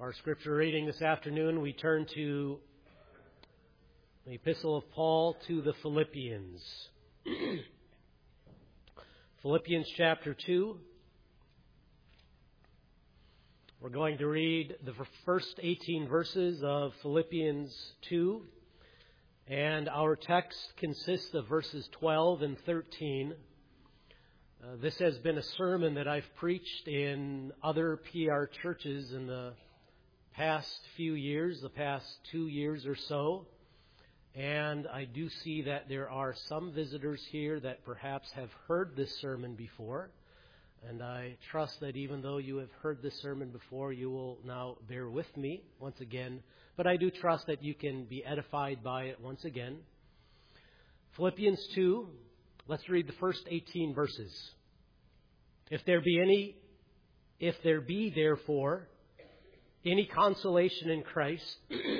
Our scripture reading this afternoon, we turn to the Epistle of Paul to the Philippians. Philippians chapter 2. We're going to read the first 18 verses of Philippians 2. And our text consists of verses 12 and 13. This has been a sermon that I've preached in other PR churches in the past few years, the past 2 years or so. And I do see that there are some visitors here that perhaps have heard this sermon before. And I trust that even though you have heard this sermon before, you will now bear with me once again. But I do trust that you can be edified by it once again. Philippians 2, let's read the first 18 verses. If there be therefore any consolation in Christ,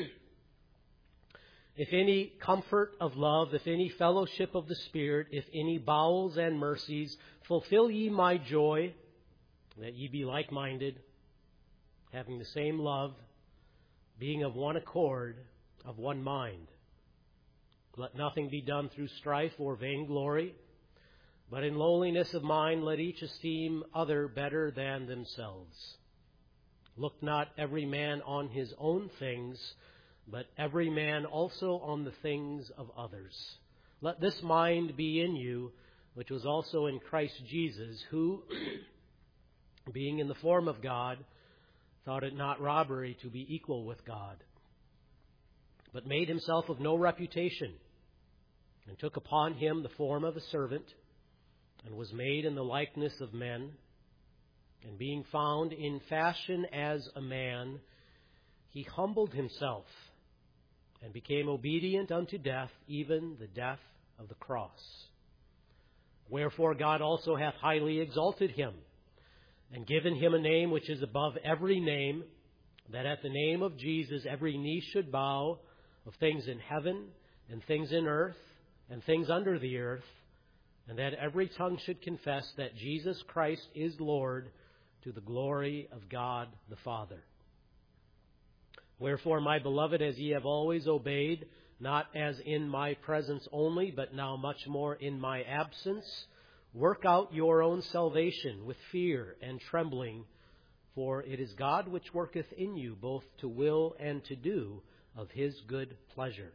if any comfort of love, if any fellowship of the Spirit, if any bowels and mercies, fulfill ye my joy, that ye be like-minded, having the same love, being of one accord, of one mind. Let nothing be done through strife or vainglory, but in lowliness of mind let each esteem other better than themselves. Look not every man on his own things, but every man also on the things of others. Let this mind be in you, which was also in Christ Jesus, who, being in the form of God, thought it not robbery to be equal with God, but made himself of no reputation, and took upon him the form of a servant, and was made in the likeness of men. And being found in fashion as a man, he humbled himself, and became obedient unto death, even the death of the cross. Wherefore God also hath highly exalted him, and given him a name which is above every name, that at the name of Jesus every knee should bow, of things in heaven, and things in earth, and things under the earth, and that every tongue should confess that Jesus Christ is Lord, to the glory of God the Father. Wherefore, my beloved, as ye have always obeyed, not as in my presence only, but now much more in my absence, work out your own salvation with fear and trembling, for it is God which worketh in you both to will and to do of his good pleasure.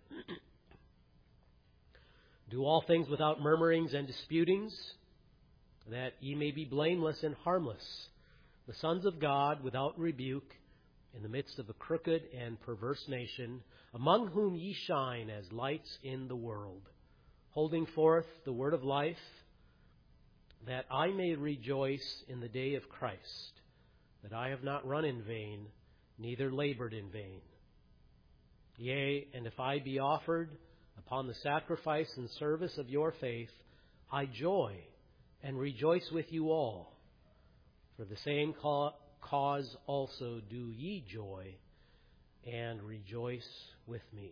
Do all things without murmurings and disputings, that ye may be blameless and harmless, the sons of God without rebuke, in the midst of a crooked and perverse nation, among whom ye shine as lights in the world, holding forth the word of life, that I may rejoice in the day of Christ, that I have not run in vain, neither labored in vain. Yea, and if I be offered upon the sacrifice and service of your faith, I joy and rejoice with you all. For the same cause also do ye joy and rejoice with me.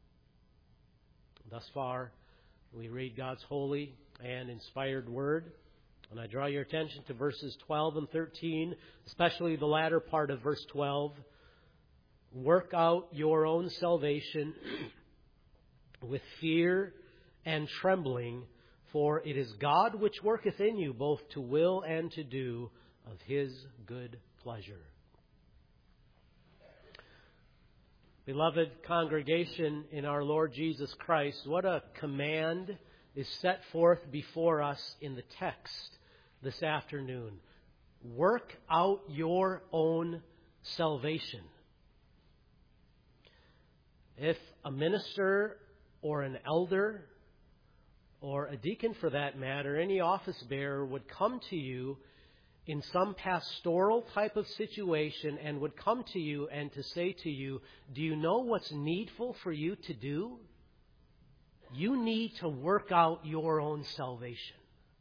Thus far, we read God's holy and inspired word. And I draw your attention to verses 12 and 13, especially the latter part of verse 12. Work out your own salvation with fear and trembling, for it is God which worketh in you both to will and to do of his good pleasure. Beloved congregation in our Lord Jesus Christ, what a command is set forth before us in the text this afternoon. Work out your own salvation. If a minister or an elder or a deacon for that matter, any office bearer would come to you in some pastoral type of situation and would come to you and to say to you, do you know what's needful for you to do? You need to work out your own salvation.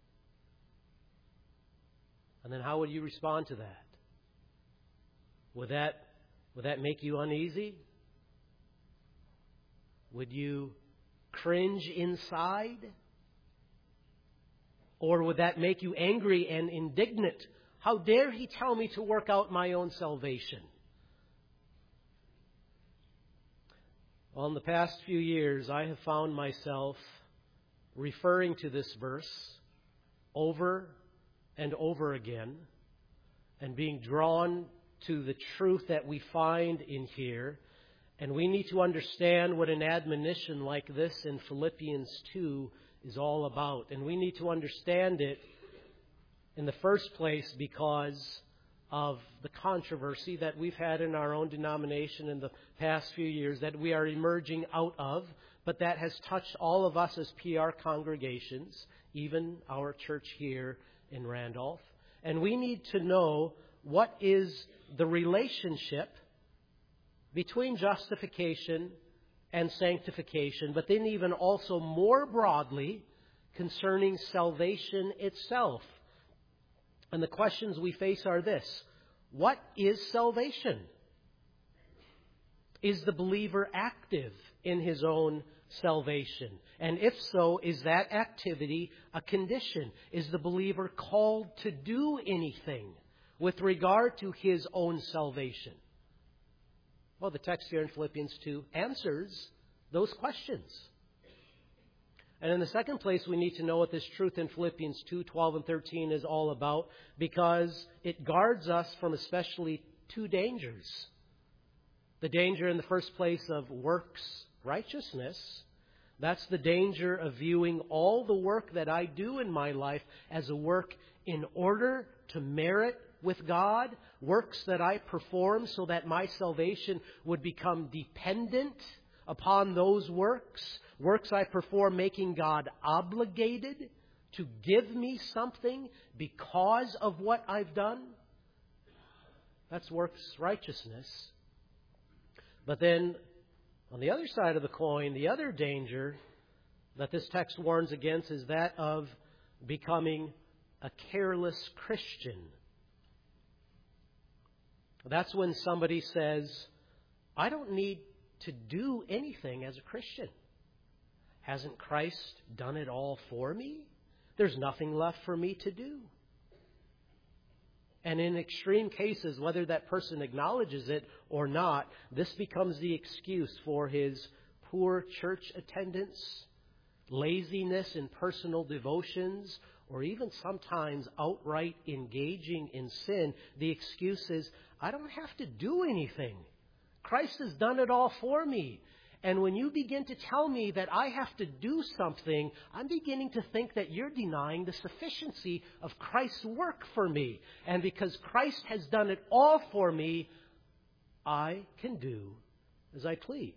And then how would you respond to that? Would that make you uneasy? Would you cringe inside? Or would that make you angry and indignant? How dare he tell me to work out my own salvation? Well, in the past few years, I have found myself referring to this verse over and over again and being drawn to the truth that we find in here. And we need to understand what an admonition like this in Philippians 2 is all about. And we need to understand it in the first place because of the controversy that we've had in our own denomination in the past few years that we are emerging out of, but that has touched all of us as PR congregations, even our church here in Randolph. And we need to know what is the relationship between justification and sanctification, but then even also more broadly concerning salvation itself. And the questions we face are this: what is salvation? Is the believer active in his own salvation? And if so, is that activity a condition? Is the believer called to do anything with regard to his own salvation? Well, the text here in Philippians 2 answers those questions. And in the second place, we need to know what this truth in Philippians 2, 12 and 13 is all about, because it guards us from especially two dangers. The danger in the first place of works righteousness. That's the danger of viewing all the work that I do in my life as a work in order to merit with God, works that I perform so that my salvation would become dependent upon those works I perform making God obligated to give me something because of what I've done. That's works righteousness. But then, on the other side of the coin, the other danger that this text warns against is that of becoming a careless Christian. That's when somebody says, I don't need to do anything as a Christian. Hasn't Christ done it all for me? There's nothing left for me to do. And in extreme cases, whether that person acknowledges it or not, this becomes the excuse for his poor church attendance, laziness in personal devotions, or even sometimes outright engaging in sin. The excuse is, I don't have to do anything. Christ has done it all for me. And when you begin to tell me that I have to do something, I'm beginning to think that you're denying the sufficiency of Christ's work for me. And because Christ has done it all for me, I can do as I please.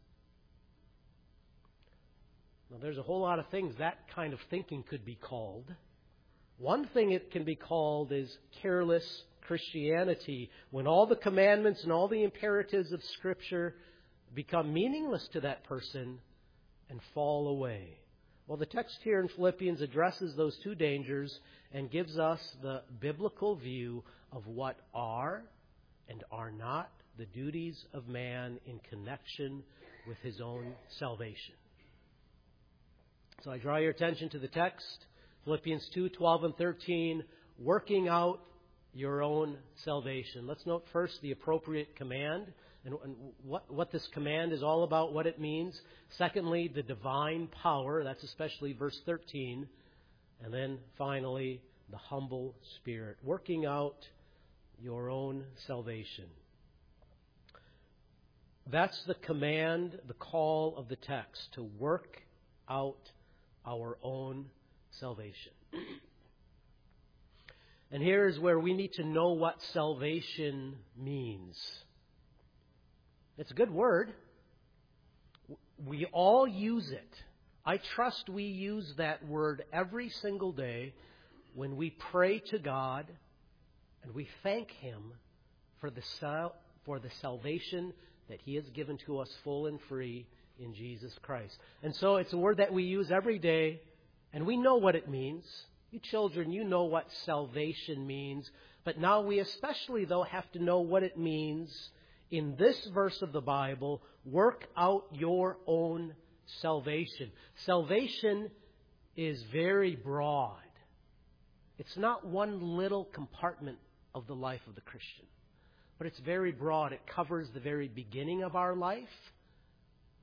Now, there's a whole lot of things that kind of thinking could be called. One thing it can be called is careless Christianity, when all the commandments and all the imperatives of Scripture become meaningless to that person and fall away. Well, the text here in Philippians addresses those two dangers and gives us the biblical view of what are and are not the duties of man in connection with his own salvation. So I draw your attention to the text, Philippians 2, 12 and 13, working out your own salvation. Let's note first the appropriate command and what this command is all about, what it means. Secondly, the divine power. That's especially verse 13. And then finally, the humble spirit. Working out your own salvation. That's the command, the call of the text, to work out our own salvation. And here is where we need to know what salvation means. It's a good word. We all use it. I trust we use that word every single day when we pray to God and we thank Him for the salvation that He has given to us full and free in Jesus Christ. And so it's a word that we use every day, and we know what it means. You children, you know what salvation means. But now we especially, though, have to know what it means in this verse of the Bible, work out your own salvation. Salvation is very broad. It's not one little compartment of the life of the Christian, but it's very broad. It covers the very beginning of our life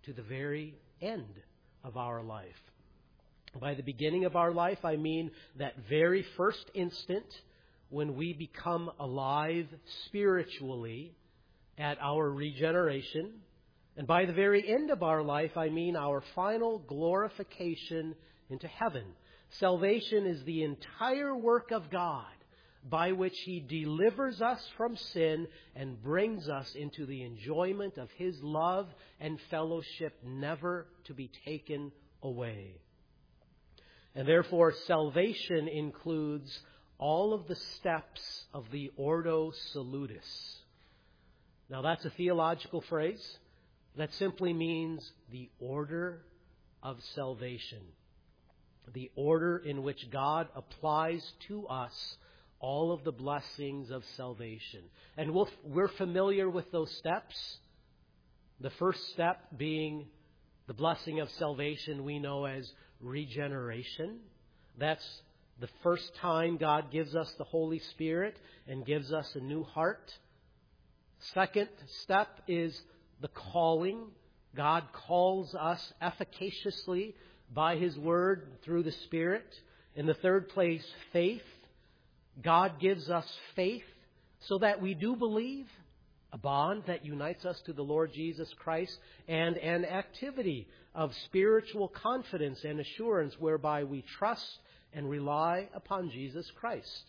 to the very end of our life. By the beginning of our life, I mean that very first instant when we become alive spiritually at our regeneration. And by the very end of our life, I mean our final glorification into heaven. Salvation is the entire work of God by which He delivers us from sin and brings us into the enjoyment of His love and fellowship, never to be taken away. And therefore, salvation includes all of the steps of the Ordo Salutis. Now, that's a theological phrase that simply means the order of salvation, the order in which God applies to us all of the blessings of salvation. And we're familiar with those steps. The first step being the blessing of salvation we know as regeneration. That's the first time God gives us the Holy Spirit and gives us a new heart. Second step is the calling. God calls us efficaciously by His Word through the Spirit. In the third place, faith. God gives us faith so that we do believe, a bond that unites us to the Lord Jesus Christ, and an activity of spiritual confidence and assurance whereby we trust and rely upon Jesus Christ.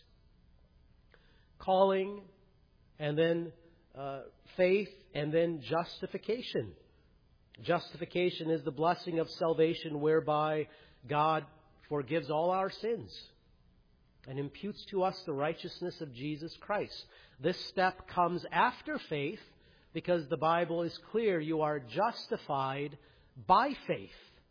Calling, and then faith, and then justification. Justification is the blessing of salvation whereby God forgives all our sins and imputes to us the righteousness of Jesus Christ. This step comes after faith because the Bible is clear. You are justified by faith.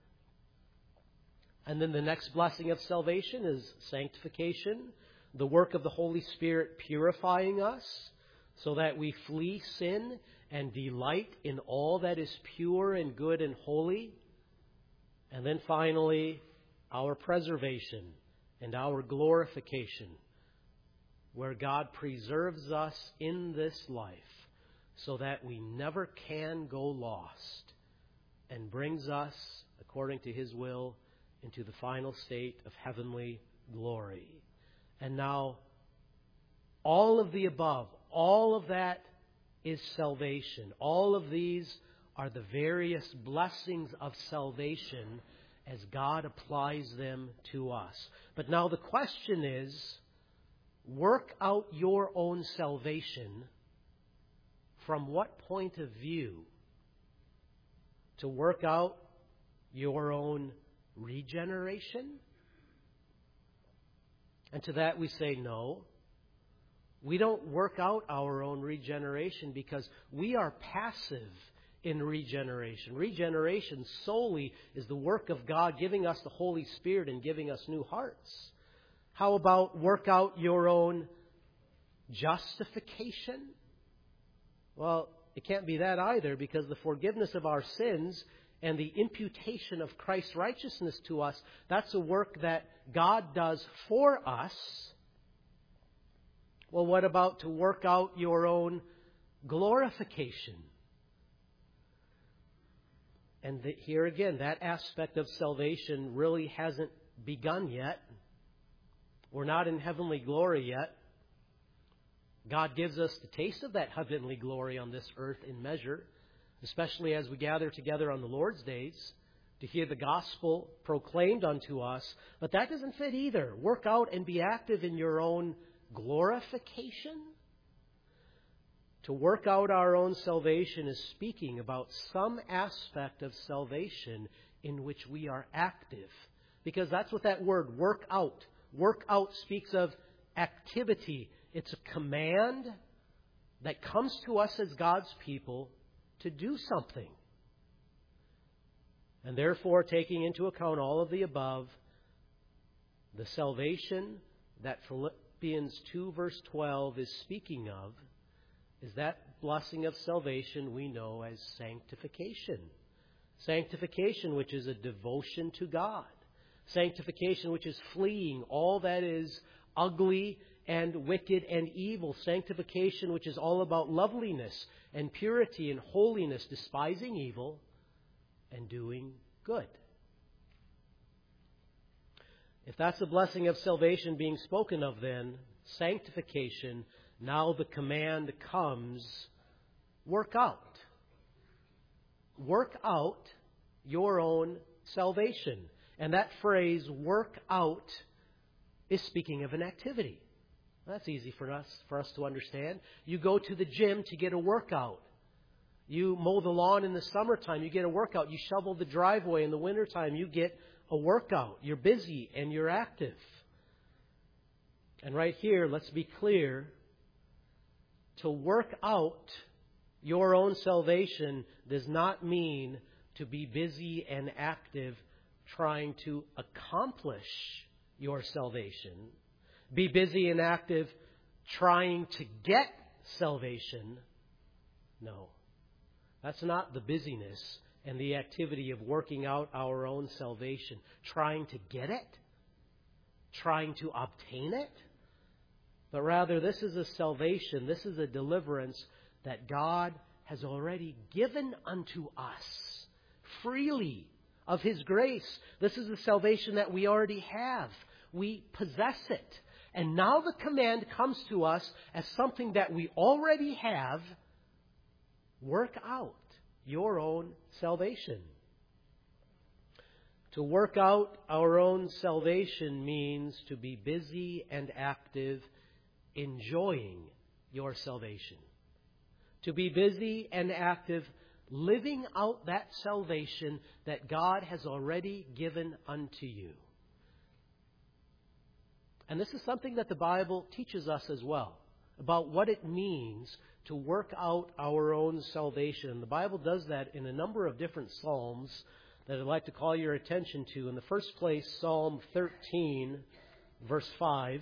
And then the next blessing of salvation is sanctification, the work of the Holy Spirit purifying us so that we flee sin and delight in all that is pure and good and holy. And then finally, our preservation and our glorification, where God preserves us in this life so that we never can go lost, and brings us, according to His will, into the final state of heavenly glory. And now, all of the above, all of that is salvation. All of these are the various blessings of salvation as God applies them to us. But now the question is, work out your own salvation from what point of view? To work out your own regeneration? And to that we say no. We don't work out our own regeneration because we are passive in regeneration. Regeneration solely is the work of God giving us the Holy Spirit and giving us new hearts. How about work out your own justification? Well, it can't be that either, because the forgiveness of our sins and the imputation of Christ's righteousness to us, that's a work that God does for us. Well, what about to work out your own glorification? And here again, that aspect of salvation really hasn't begun yet. We're not in heavenly glory yet. God gives us the taste of that heavenly glory on this earth in measure, especially as we gather together on the Lord's days to hear the gospel proclaimed unto us. But that doesn't fit either. Work out and be active in your own glorification. To work out our own salvation is speaking about some aspect of salvation in which we are active. Because that's what that word, work out speaks of activity. It's a command that comes to us as God's people to do something. And therefore, taking into account all of the above, the salvation that Philippians 2 verse 12 is speaking of is that blessing of salvation we know as sanctification. Sanctification, which is a devotion to God. Sanctification, which is fleeing all that is ugly and wicked and evil. Sanctification, which is all about loveliness and purity and holiness, despising evil. and doing good. If that's the blessing of salvation being spoken of, then sanctification, now the command comes, work out. Work out your own salvation. And that phrase, work out, is speaking of an activity. That's easy for us to understand. You go to the gym to get a workout. You mow the lawn in the summertime, you get a workout. You shovel the driveway in the wintertime, you get a workout. You're busy and you're active. And right here, let's be clear. To work out your own salvation does not mean to be busy and active trying to accomplish your salvation. Be busy and active trying to get salvation. No. That's not the busyness and the activity of working out our own salvation. Trying to get it. Trying to obtain it. But rather, this is a salvation. This is a deliverance that God has already given unto us freely of His grace. This is a salvation that we already have. We possess it. And now the command comes to us as something that we already have. Work out your own salvation. To work out our own salvation means to be busy and active enjoying your salvation. To be busy and active living out that salvation that God has already given unto you. And this is something that the Bible teaches us as well, about what it means to work out our own salvation. The Bible does that in a number of different psalms that I'd like to call your attention to. In the first place, Psalm 13, verse 5.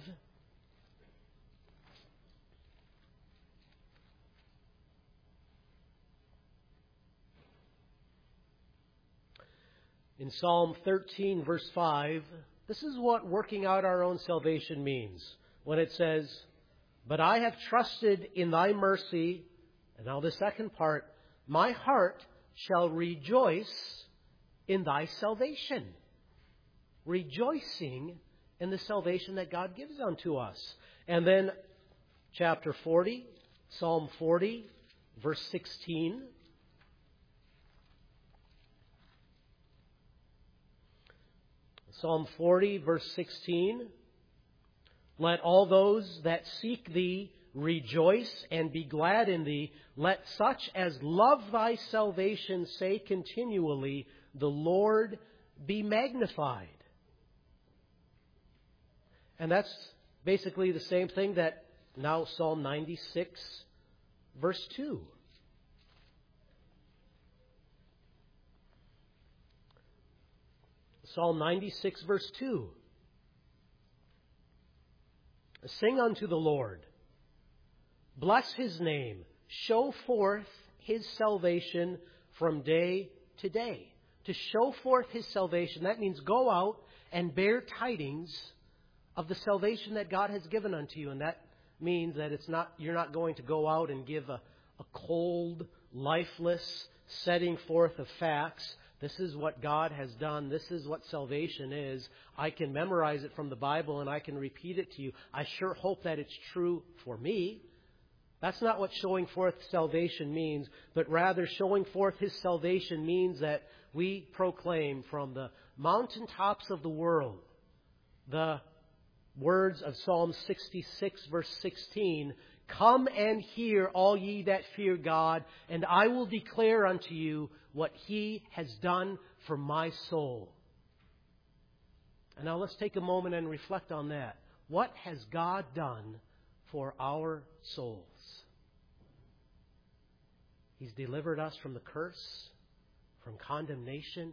In Psalm 13, verse 5, this is what working out our own salvation means. When it says, "But I have trusted in thy mercy," and now the second part, "my heart shall rejoice in thy salvation." Rejoicing in the salvation that God gives unto us. And then chapter 40, Psalm 40, verse 16. Psalm 40, verse 16. "Let all those that seek thee rejoice and be glad in thee. Let such as love thy salvation say continually, the Lord be magnified." And that's basically the same thing that now Psalm 96, verse 2. Psalm 96, verse 2. "Sing unto the Lord. Bless His name. Show forth His salvation from day to day." To show forth His salvation, that means go out and bear tidings of the salvation that God has given unto you. And that means that you're not going to go out and give a cold, lifeless setting forth of facts. This is what God has done. This is what salvation is. I can memorize it from the Bible and I can repeat it to you. I sure hope that it's true for me. That's not what showing forth salvation means, but rather showing forth His salvation means that we proclaim from the mountaintops of the world the words of Psalm 66, verse 16, "Come and hear, all ye that fear God, and I will declare unto you what He has done for my soul." And now let's take a moment and reflect on that. What has God done for our souls? He's delivered us from the curse, from condemnation.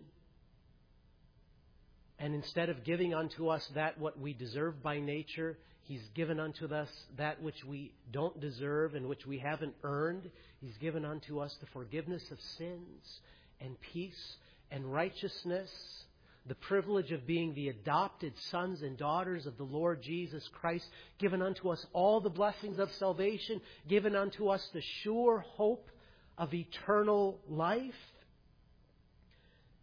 And instead of giving unto us that what we deserve by nature, He's given unto us that which we don't deserve and which we haven't earned. He's given unto us the forgiveness of sins and peace and righteousness, the privilege of being the adopted sons and daughters of the Lord Jesus Christ, given unto us all the blessings of salvation, given unto us the sure hope of eternal life.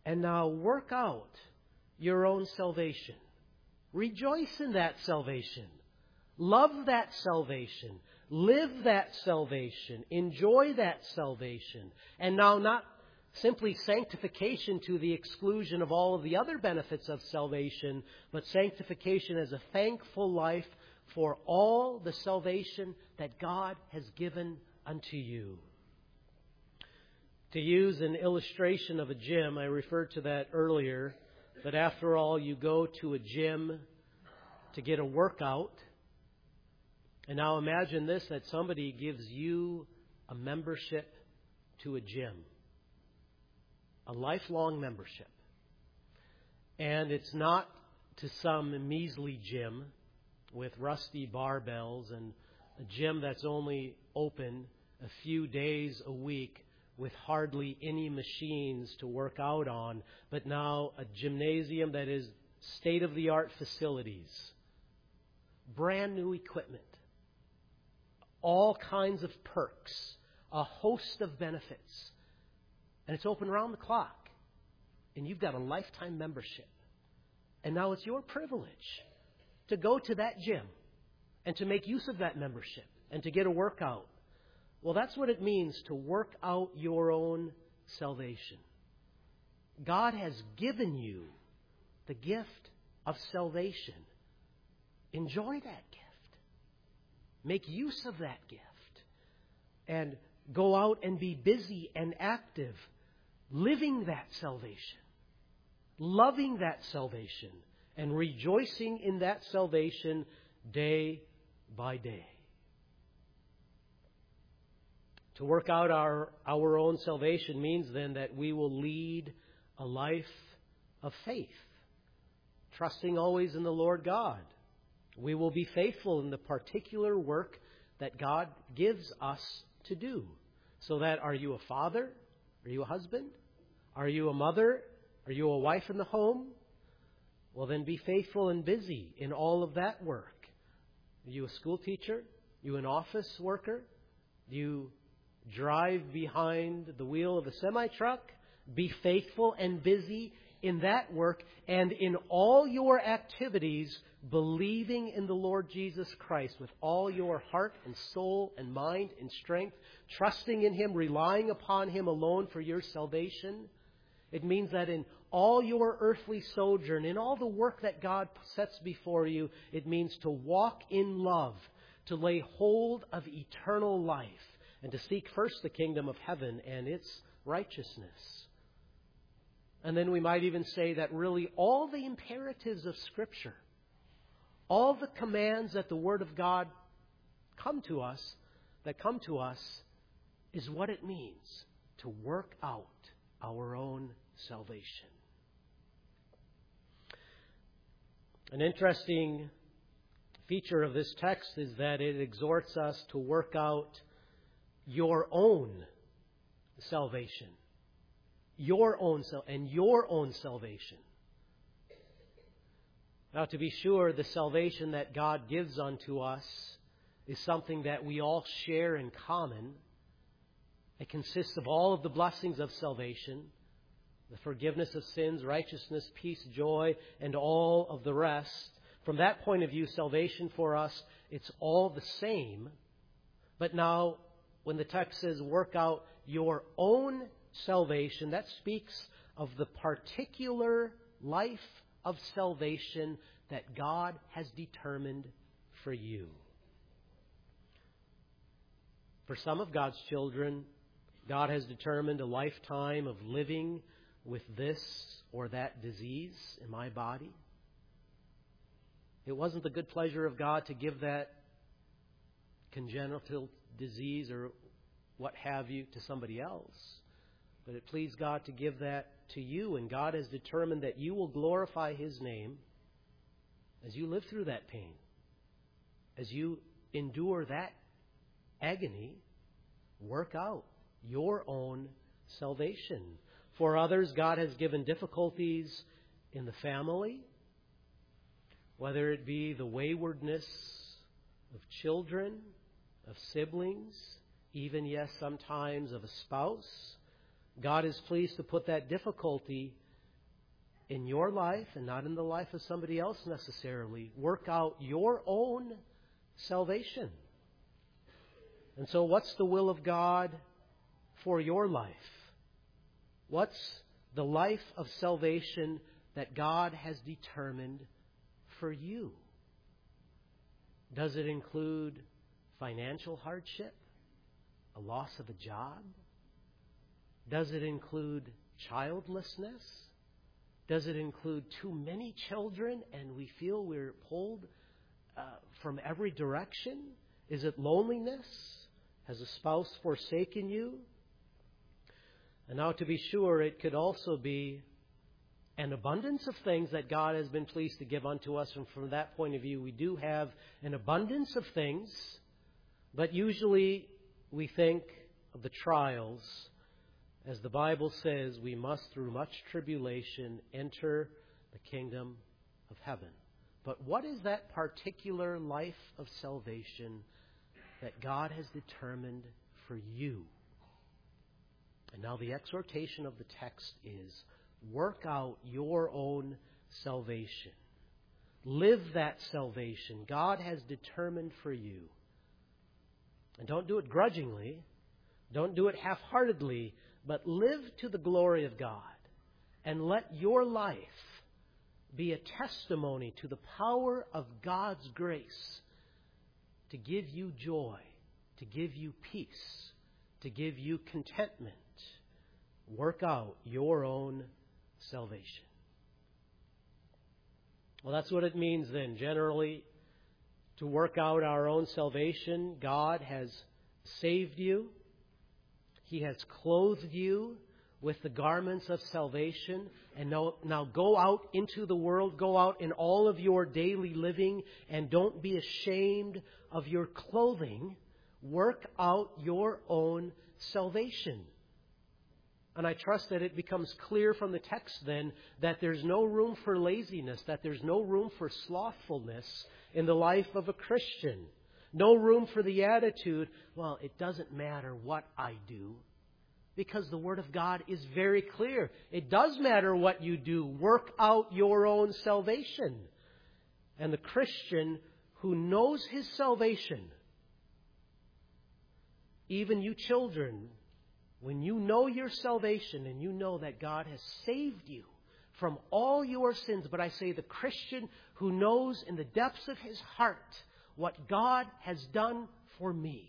And now work out your own salvation. Rejoice in that salvation. Love that salvation. Live that salvation. Enjoy that salvation. And now not simply sanctification to the exclusion of all of the other benefits of salvation, but sanctification as a thankful life for all the salvation that God has given unto you. To use an illustration of a gym, I referred to that earlier, but after all, you go to a gym to get a workout. And now imagine this, that somebody gives you a membership to a gym. A lifelong membership. And it's not to some measly gym with rusty barbells and a gym that's only open a few days a week with hardly any machines to work out on, but now a gymnasium that is state-of-the-art facilities, brand new equipment, all kinds of perks, a host of benefits. And it's open around the clock. And you've got a lifetime membership. And now it's your privilege to go to that gym and to make use of that membership and to get a workout. Well, that's what it means to work out your own salvation. God has given you the gift of salvation. Enjoy that gift. Make use of that gift. And go out and be busy and active, living that salvation, loving that salvation, and rejoicing in that salvation day by day. To work out our own salvation means then that we will lead a life of faith, trusting always in the Lord God. We will be faithful in the particular work that God gives us to do. So that, are you a father? Are you a husband? Are you a mother? Are you a wife in the home? Well, then be faithful and busy in all of that work. Are you a school teacher? Are you an office worker? Do you drive behind the wheel of a semi-truck? Be faithful and busy in that work, and in all your activities, believing in the Lord Jesus Christ with all your heart and soul and mind and strength, trusting in Him, relying upon Him alone for your salvation. It means that in all your earthly sojourn, in all the work that God sets before you, it means to walk in love, to lay hold of eternal life, and to seek first the kingdom of heaven and its righteousness. And then we might even say that really all the imperatives of Scripture, all the commands that the Word of God come to us, is what it means to work out our own salvation. An interesting feature of this text is that it exhorts us to work out your own salvation. Your own salvation. Now, to be sure, the salvation that God gives unto us is something that we all share in common. It consists of all of the blessings of salvation, the forgiveness of sins, righteousness, peace, joy, and all of the rest. From that point of view, salvation for us, it's all the same. But now, when the text says, work out your own salvation, that speaks of the particular life of salvation that God has determined for you. For some of God's children, God has determined a lifetime of living with this or that disease in my body. It wasn't the good pleasure of God to give that congenital disease or what have you to somebody else. But it pleased God to give that to you, and God has determined that you will glorify His name as you live through that pain, as you endure that agony. Work out your own salvation. For others, God has given difficulties in the family, whether it be the waywardness of children, of siblings, even, yes, sometimes of a spouse. God is pleased to put that difficulty in your life and not in the life of somebody else necessarily. Work out your own salvation. And so what's the will of God for your life? What's the life of salvation that God has determined for you? Does it include financial hardship? A loss of a job? Does it include childlessness? Does it include too many children and we feel we're pulled from every direction? Is it loneliness? Has a spouse forsaken you? And now, to be sure, it could also be an abundance of things that God has been pleased to give unto us. And from that point of view, we do have an abundance of things. But usually we think of the trials. As the Bible says, we must, through much tribulation, enter the kingdom of heaven. But what is that particular life of salvation that God has determined for you? And now the exhortation of the text is, work out your own salvation. Live that salvation God has determined for you. And don't do it grudgingly. Don't do it half-heartedly. But live to the glory of God. And let your life be a testimony to the power of God's grace to give you joy, to give you peace, to give you contentment. Work out your own salvation. Well, that's what it means then, generally, to work out our own salvation. God has saved you. He has clothed you with the garments of salvation. And now go out into the world, go out in all of your daily living, and don't be ashamed of your clothing. Work out your own salvation. And I trust that it becomes clear from the text then that there's no room for laziness, that there's no room for slothfulness in the life of a Christian. No room for the attitude, well, it doesn't matter what I do, because the Word of God is very clear. It does matter what you do. Work out your own salvation. And the Christian who knows his salvation, even you children, when you know your salvation and you know that God has saved you from all your sins, but I say the Christian who knows in the depths of his heart what God has done for me,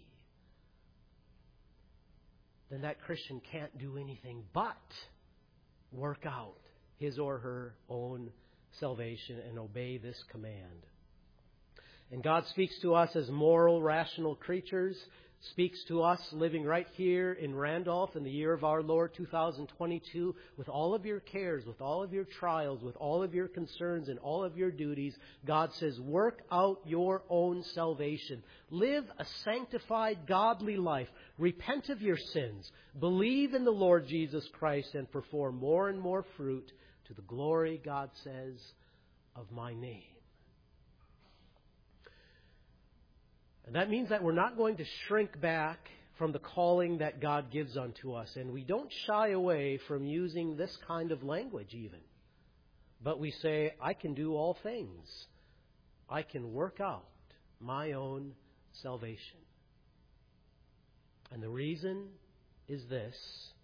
then that Christian can't do anything but work out his or her own salvation and obey this command. And God speaks to us as moral, rational creatures, speaks to us living right here in Randolph in the year of our Lord 2022 with all of your cares, with all of your trials, with all of your concerns and all of your duties. God says, work out your own salvation. Live a sanctified, godly life. Repent of your sins. Believe in the Lord Jesus Christ and perform more and more fruit to the glory, God says, of my name. And that means that we're not going to shrink back from the calling that God gives unto us. And we don't shy away from using this kind of language even. But we say, I can do all things. I can work out my own salvation. And the reason is this,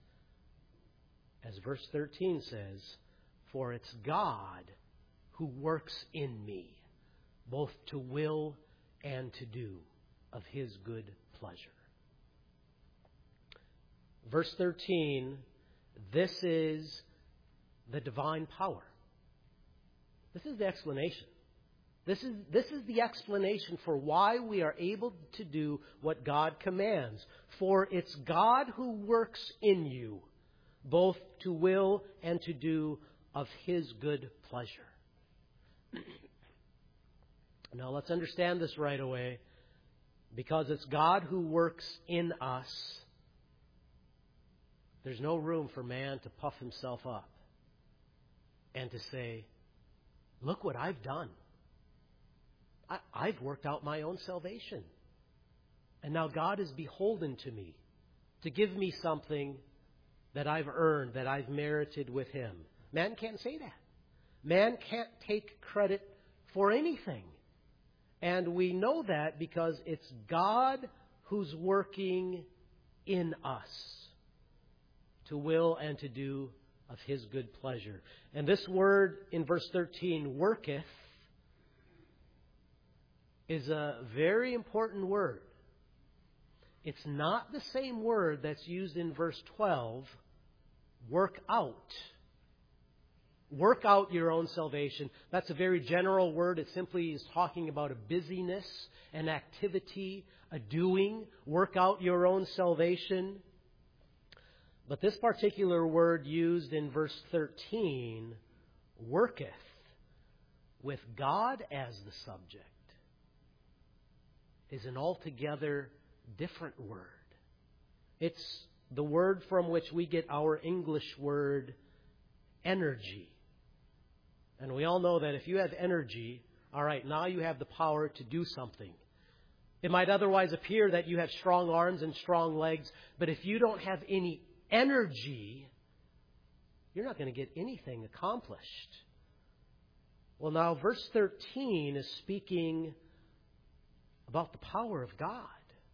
as verse 13 says, for it's God who works in me, both to will and to do of His good pleasure. Verse 13, this is the divine power. This is the explanation. This is the explanation for why we are able to do what God commands. For it's God who works in you, both to will and to do of His good pleasure. Now let's understand this right away. Because it's God who works in us, there's no room for man to puff himself up and to say, look what I've done. I've worked out my own salvation. And now God is beholden to me to give me something that I've earned, that I've merited with Him. Man can't say that. Man can't take credit for anything. And we know that because it's God who's working in us to will and to do of His good pleasure. And this word in verse 13, worketh, is a very important word. It's not the same word that's used in verse 12, work out. Work out your own salvation. That's a very general word. It simply is talking about a busyness, an activity, a doing. Work out your own salvation. But this particular word used in verse 13, worketh, with God as the subject, is an altogether different word. It's the word from which we get our English word energy. And we all know that if you have energy, all right, now you have the power to do something. It might otherwise appear that you have strong arms and strong legs, but if you don't have any energy, you're not going to get anything accomplished. Well, now, verse 13 is speaking about the power of God.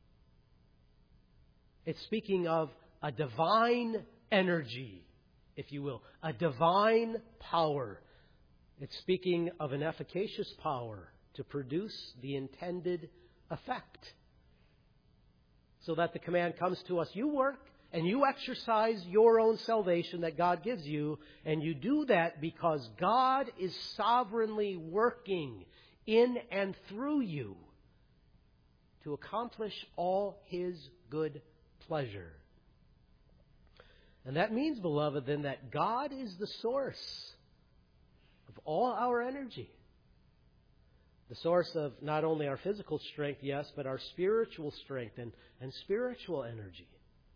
It's speaking of a divine energy, if you will, a divine power. It's speaking of an efficacious power to produce the intended effect. So that the command comes to us, you work and you exercise your own salvation that God gives you, and you do that because God is sovereignly working in and through you to accomplish all His good pleasure. And that means, beloved, then that God is the source of all our energy. The source of not only our physical strength, yes, but our spiritual strength and spiritual energy.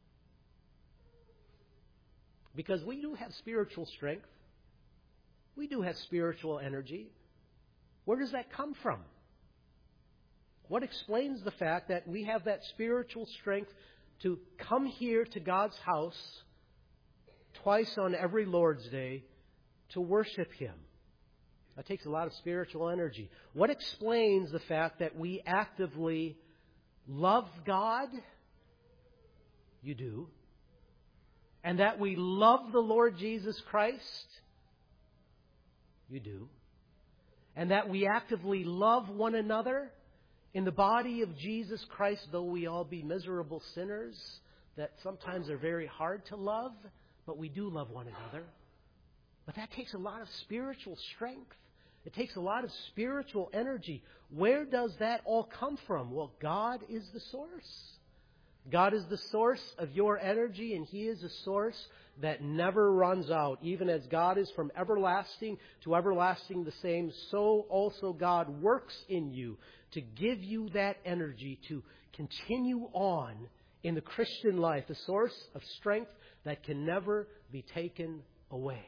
Because we do have spiritual strength. We do have spiritual energy. Where does that come from? What explains the fact that we have that spiritual strength to come here to God's house twice on every Lord's Day to worship Him? That takes a lot of spiritual energy. What explains the fact that we actively love God? You do. And that we love the Lord Jesus Christ? You do. And that we actively love one another in the body of Jesus Christ, though we all be miserable sinners that sometimes are very hard to love, but we do love one another. But that takes a lot of spiritual strength. It takes a lot of spiritual energy. Where does that all come from? Well, God is the source. God is the source of your energy, and He is a source that never runs out. Even as God is from everlasting to everlasting the same, so also God works in you to give you that energy to continue on in the Christian life, a source of strength that can never be taken away.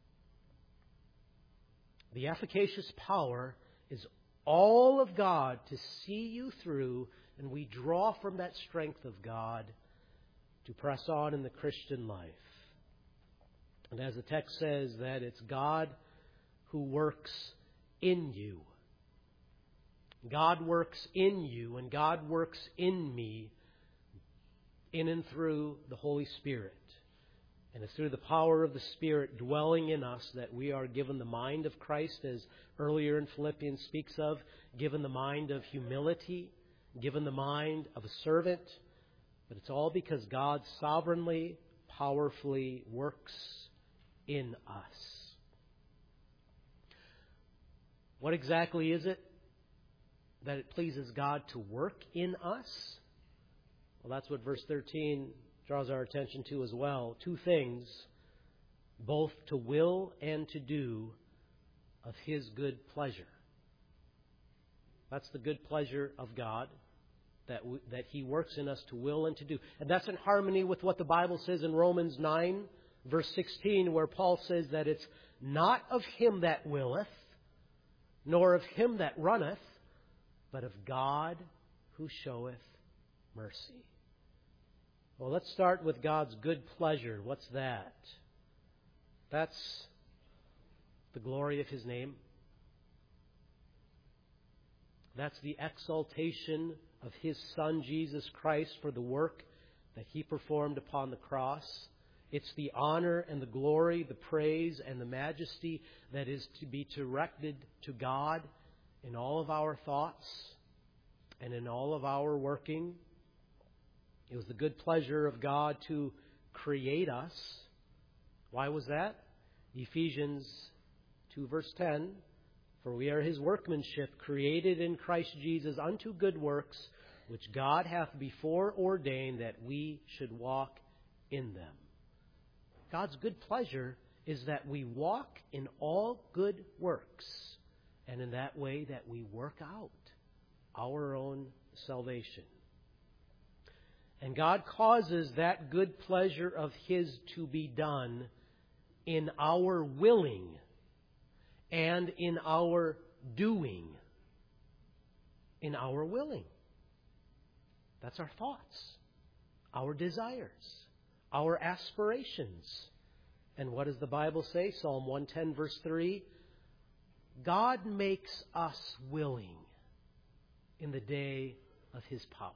The efficacious power is all of God to see you through, and we draw from that strength of God to press on in the Christian life. And as the text says, that it's God who works in you. God works in you, and God works in me, in and through the Holy Spirit. And it's through the power of the Spirit dwelling in us that we are given the mind of Christ, as earlier in Philippians speaks of, given the mind of humility, given the mind of a servant. But it's all because God sovereignly, powerfully works in us. What exactly is it that it pleases God to work in us? Well, that's what verse 13 draws our attention to as well. Two things, both to will and to do of His good pleasure. That's the good pleasure of God, that He works in us to will and to do. And that's in harmony with what the Bible says in Romans 9, verse 16, where Paul says that it's not of him that willeth, nor of him that runneth, but of God who showeth mercy. Well, let's start with God's good pleasure. What's that? That's the glory of His name. That's the exaltation of His Son, Jesus Christ, for the work that He performed upon the cross. It's the honor and the glory, the praise and the majesty that is to be directed to God in all of our thoughts and in all of our working. It was the good pleasure of God to create us. Why was that? Ephesians 2 verse 10, for we are His workmanship, created in Christ Jesus unto good works, which God hath before ordained that we should walk in them. God's good pleasure is that we walk in all good works, and in that way that we work out our own salvation. And God causes that good pleasure of His to be done in our willing and in our doing. In our willing. That's our thoughts, our desires, our aspirations. And what does the Bible say? Psalm 110 verse 3. God makes us willing in the day of His power.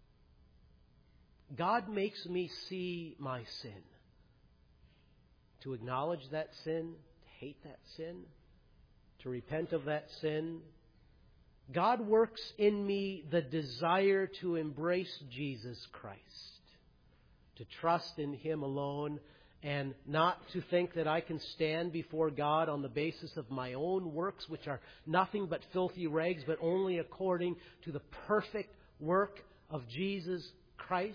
God makes me see my sin, to acknowledge that sin, to hate that sin, to repent of that sin. God works in me the desire to embrace Jesus Christ, to trust in Him alone, and not to think that I can stand before God on the basis of my own works, which are nothing but filthy rags, but only according to the perfect work of Jesus Christ.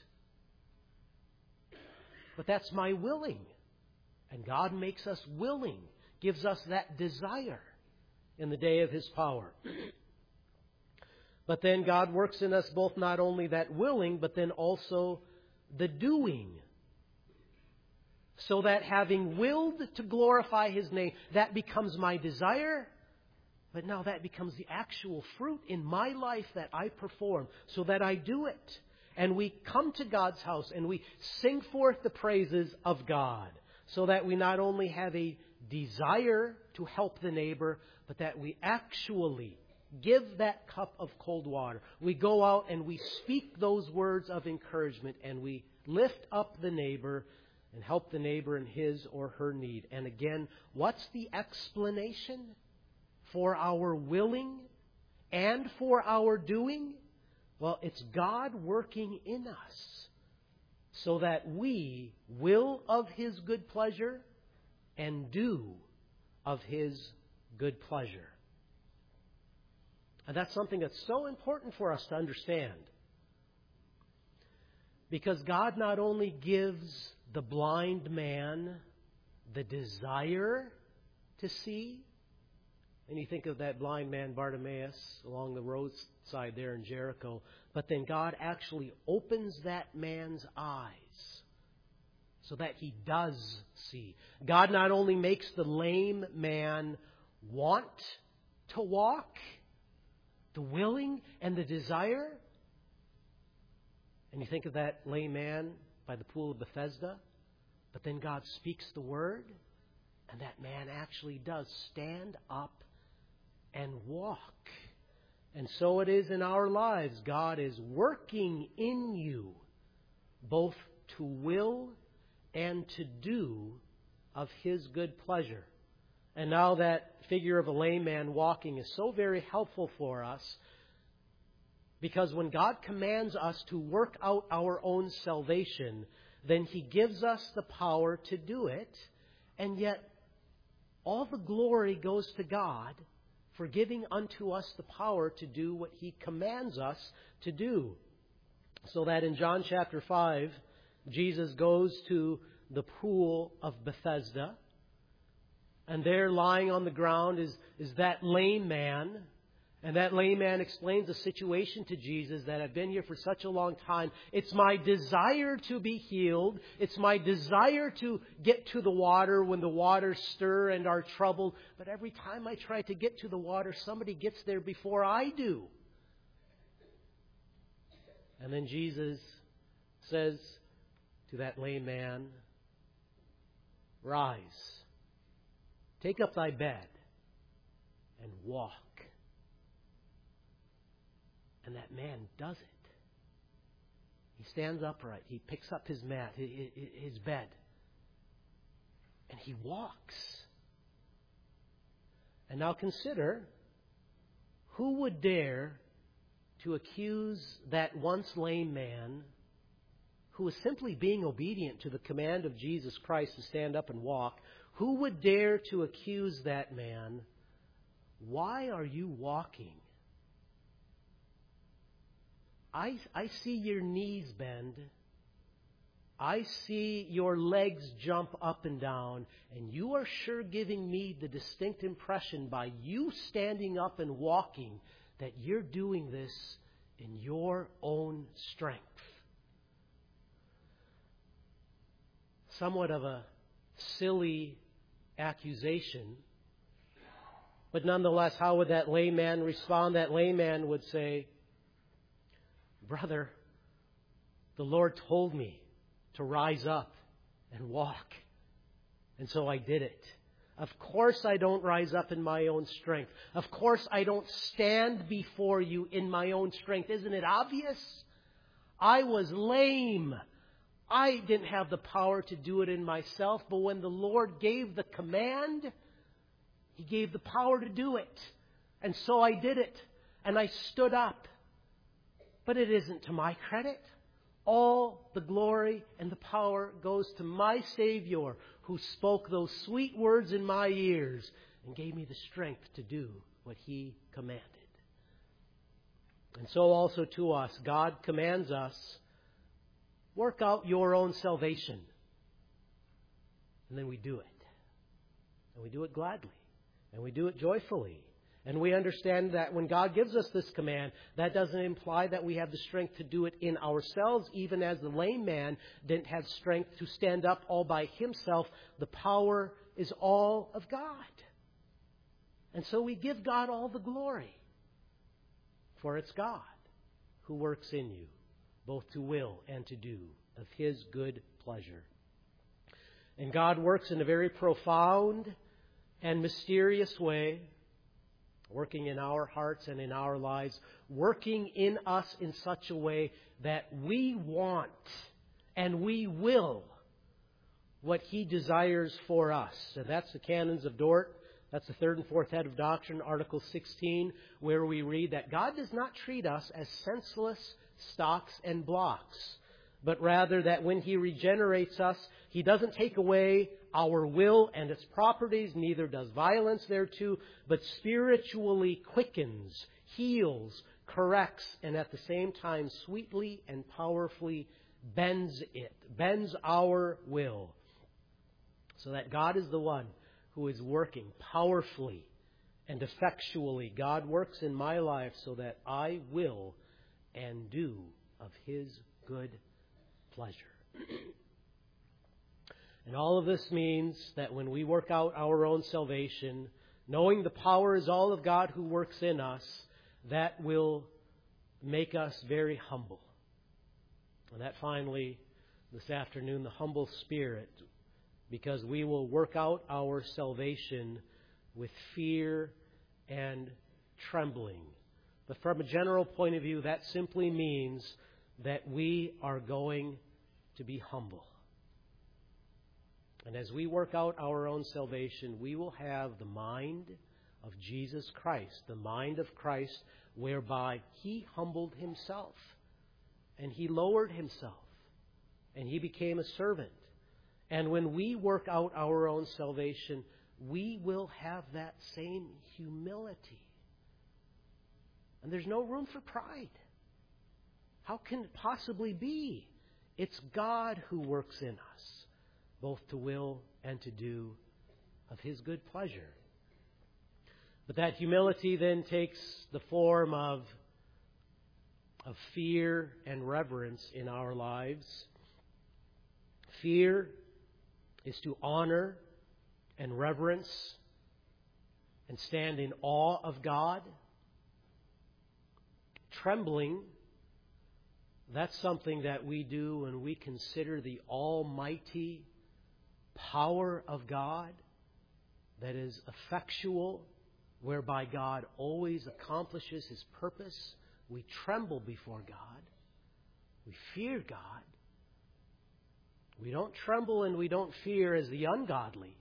But that's my willing. And God makes us willing, gives us that desire in the day of His power. But then God works in us both not only that willing, but then also the doing. So that having willed to glorify His name, that becomes my desire. But now that becomes the actual fruit in my life that I perform, so that I do it. And we come to God's house and we sing forth the praises of God, so that we not only have a desire to help the neighbor, but that we actually give that cup of cold water. We go out and we speak those words of encouragement, and we lift up the neighbor and help the neighbor in his or her need. And again, what's the explanation for our willing and for our doing? Well, it's God working in us so that we will of His good pleasure and do of His good pleasure. And that's something that's so important for us to understand. Because God not only gives the blind man the desire to see, and you think of that blind man Bartimaeus along the roadside there in Jericho, but then God actually opens that man's eyes so that he does see. God not only makes the lame man want to walk, the willing and the desire. And you think of that lame man by the pool of Bethesda, but then God speaks the word, and that man actually does stand up and walk. And so it is in our lives. God is working in you both to will and to do of His good pleasure. And now that figure of a lame man walking is so very helpful for us, because when God commands us to work out our own salvation, then He gives us the power to do it, and yet all the glory goes to God for giving unto us the power to do what He commands us to do. So that in John chapter 5, Jesus goes to the pool of Bethesda, and there lying on the ground is that lame man. And that lame man explains the situation to Jesus, that I've been here for such a long time. It's my desire to be healed. It's my desire to get to the water when the waters stir and are troubled. But every time I try to get to the water, somebody gets there before I do. And then Jesus says to that lame man, "Rise, take up thy bed and walk. And that man does it. He stands upright. He picks up his mat, his bed, and he walks. And now consider, who would dare to accuse that once lame man, who was simply being obedient to the command of Jesus Christ to stand up and walk, who would dare to accuse that man, why are you walking? I see your knees bend. I see your legs jump up and down, and you are sure giving me the distinct impression by you standing up and walking that you're doing this in your own strength. Somewhat of a silly accusation, but nonetheless, how would that layman respond? That layman would say, brother, the Lord told me to rise up and walk, and so I did it. Of course I don't rise up in my own strength. Of course I don't stand before you in my own strength. Isn't it obvious? I was lame. I didn't have the power to do it in myself, but when the Lord gave the command, He gave the power to do it. And so I did it, and I stood up. But it isn't to my credit. All the glory and the power goes to my Savior, who spoke those sweet words in my ears and gave me the strength to do what He commanded. And so also to us, God commands us, work out your own salvation. And then we do it. And we do it gladly. And we do it joyfully. And we understand that when God gives us this command, that doesn't imply that we have the strength to do it in ourselves, even as the lame man didn't have strength to stand up all by himself. The power is all of God. And so we give God all the glory. For it's God who works in you, both to will and to do of His good pleasure. And God works in a very profound and mysterious way, working in our hearts and in our lives, working in us in such a way that we want and we will what He desires for us. And that's the Canons of Dort. That's the third and fourth head of doctrine, Article 16, where we read that God does not treat us as senseless stocks and blocks, but rather that when He regenerates us, He doesn't take away our will and its properties, neither does violence thereto, but spiritually quickens, heals, corrects, and at the same time sweetly and powerfully bends our will. So that God is the one who is working powerfully and effectually. God works in my life so that I will and do of His good pleasure. And all of this means that when we work out our own salvation, knowing the power is all of God who works in us, that will make us very humble. And that finally, this afternoon, the humble spirit, because we will work out our salvation with fear and trembling. But from a general point of view, that simply means that we are going to be humble. And as we work out our own salvation, we will have the mind of Jesus Christ, the mind of Christ, whereby He humbled Himself, and He lowered Himself, and He became a servant. And when we work out our own salvation, we will have that same humility. And there's no room for pride. How can it possibly be? It's God who works in us, both to will and to do of His good pleasure. But that humility then takes the form of fear and reverence in our lives. Fear is to honor and reverence and stand in awe of God. Trembling, that's something that we do when we consider the almighty power of God, that is effectual, whereby God always accomplishes His purpose. We tremble before God. We fear God. We don't tremble and we don't fear as the ungodly.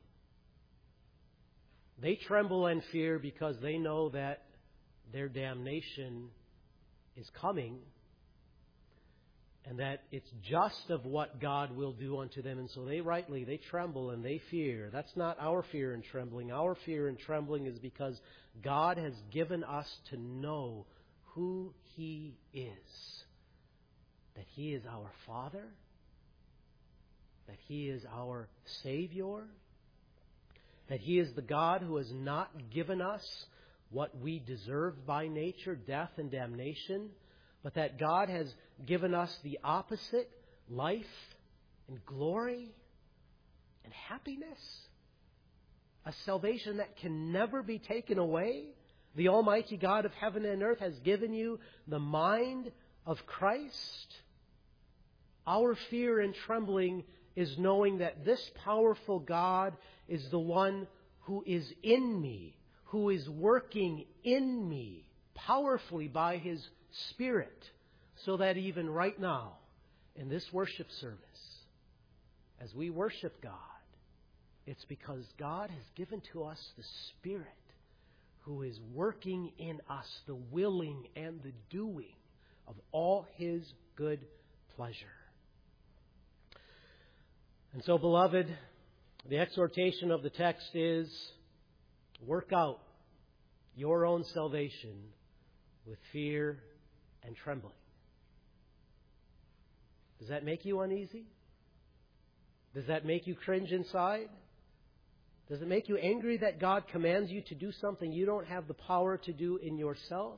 They tremble and fear because they know that their damnation is coming and that it's just of what God will do unto them. And so they tremble and they fear. That's not our fear and trembling. Our fear and trembling is because God has given us to know who He is. That He is our Father. That He is our Savior. That He is the God who has not given us what we deserve by nature, death and damnation, but that God has given us the opposite, life and glory and happiness. A salvation that can never be taken away. The Almighty God of heaven and earth has given you the mind of Christ. Our fear and trembling is knowing that this powerful God is the one who is in me, who is working in me powerfully by His Spirit, so that even right now, in this worship service, as we worship God, it's because God has given to us the Spirit who is working in us the willing and the doing of all His good pleasure. And so, beloved, the exhortation of the text is, work out your own salvation with fear and trembling. Does that make you uneasy? Does that make you cringe inside? Does it make you angry that God commands you to do something you don't have the power to do in yourself?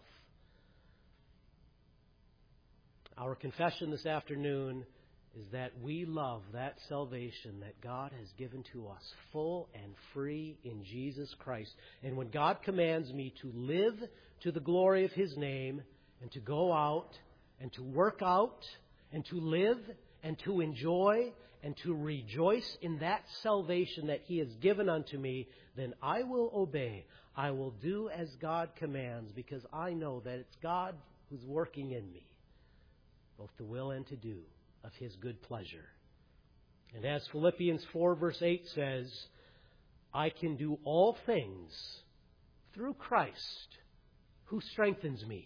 Our confession this afternoon is that we love that salvation that God has given to us, full and free in Jesus Christ. And when God commands me to live to the glory of His name, and to go out, and to work out, and to live, and to enjoy, and to rejoice in that salvation that He has given unto me, then I will obey. I will do as God commands, because I know that it's God who's working in me, both to will and to do of His good pleasure. And as Philippians 4 verse 8 says, I can do all things through Christ who strengthens me.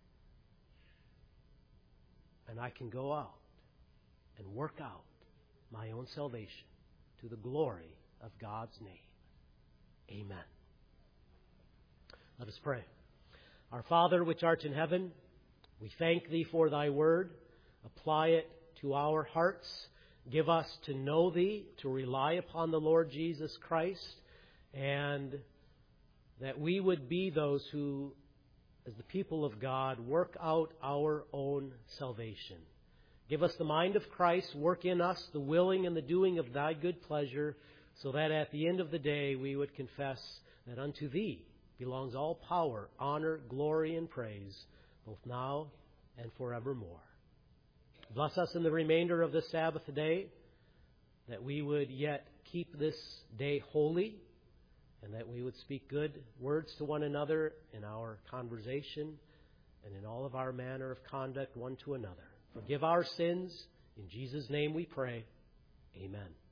And I can go out and work out my own salvation to the glory of God's name. Amen. Let us pray. Our Father which art in heaven, we thank Thee for Thy word. Apply it to our hearts. Give us to know Thee, to rely upon the Lord Jesus Christ, and that we would be those who, as the people of God, work out our own salvation. Give us the mind of Christ, work in us the willing and the doing of Thy good pleasure, so that at the end of the day we would confess that unto Thee belongs all power, honor, glory, and praise, both now and forevermore. Bless us in the remainder of the Sabbath day, that we would yet keep this day holy, and that we would speak good words to one another in our conversation and in all of our manner of conduct one to another. Forgive our sins. In Jesus' name we pray. Amen.